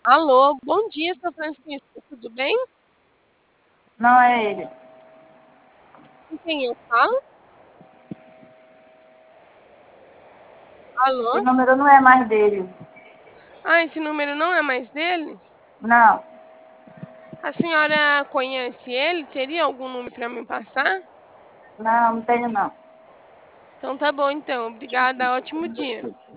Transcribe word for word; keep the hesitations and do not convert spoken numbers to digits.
Alô, bom dia, seu Francisco, tudo bem? Não é ele. Com quem eu falo? Esse Alô? número não é mais dele. Ah, esse número não é mais dele? Não, A senhora conhece ele? Teria algum número para me passar? não, não tenho não. Então tá bom, então. Obrigada, ótimo dia.